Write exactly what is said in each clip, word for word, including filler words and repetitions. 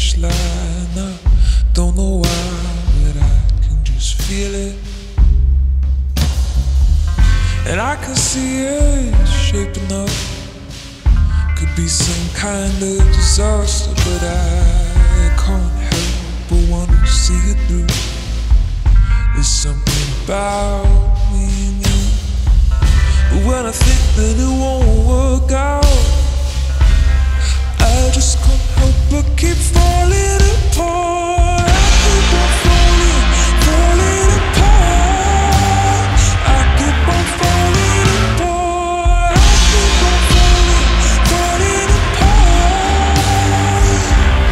finish line. I don't know why, but I can just feel it. And I can see it shaping up. Could be some kind of disaster, but I can't help but want to see it through. There's something about me and you, but when I think that it won't work out, I just can't help but keep falling apart. I keep on falling, falling apart. I keep on falling apart. I keep on falling, falling apart.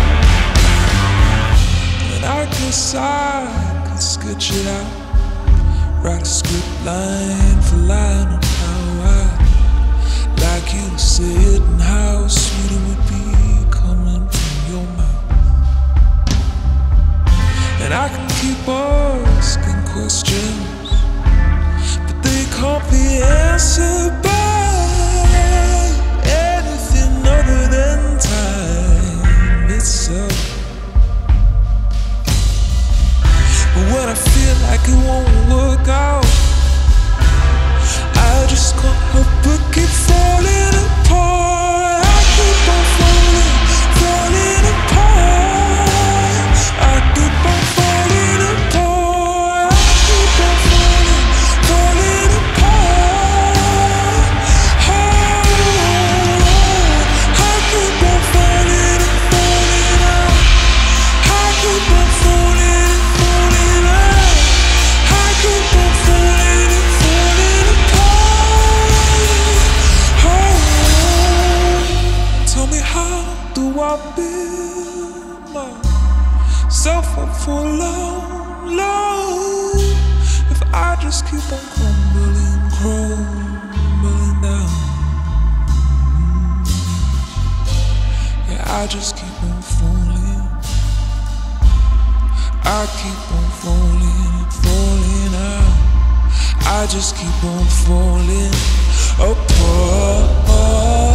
And I guess I could sketch it out, write a script line for line on how I like you to say it and how sweet it would be coming from your mouth. And I can keep asking questions, but they can't be answered by anything other than time itself. But when I feel like it won't work out, I just can't help but keep falling apart. I keep on falling, falling apart. I keep on falling apart. I keep on falling, falling apart. Oh, I keep on falling and falling out. I keep on falling and falling out. I keep on falling and falling apart. Oh, tell me, how do I build myself up for long, long, if I just keep on crumbling, crumbling down? Yeah, I just keep on falling. I keep on falling and falling out. I just keep on falling apart.